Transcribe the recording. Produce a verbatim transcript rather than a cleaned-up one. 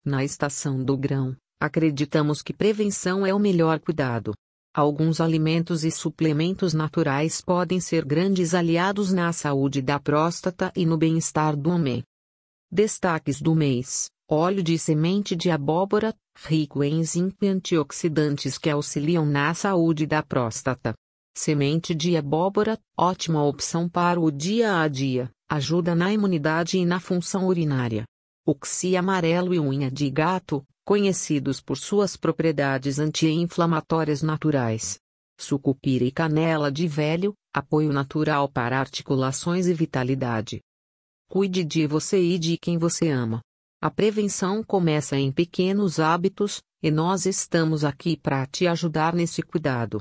Na estação do grão, acreditamos que prevenção é o melhor cuidado. Alguns alimentos e suplementos naturais podem ser grandes aliados na saúde da próstata e no bem-estar do homem. Destaques do mês: óleo de semente de abóbora, rico em zinco e antioxidantes que auxiliam na saúde da próstata. Semente de abóbora, ótima opção para o dia a dia, ajuda na imunidade e na função urinária. Oxi amarelo e unha de gato, conhecidos por suas propriedades anti-inflamatórias naturais. Sucupira e canela de velho, apoio natural para articulações e vitalidade. Cuide de você e de quem você ama. A prevenção começa em pequenos hábitos, e nós estamos aqui para te ajudar nesse cuidado.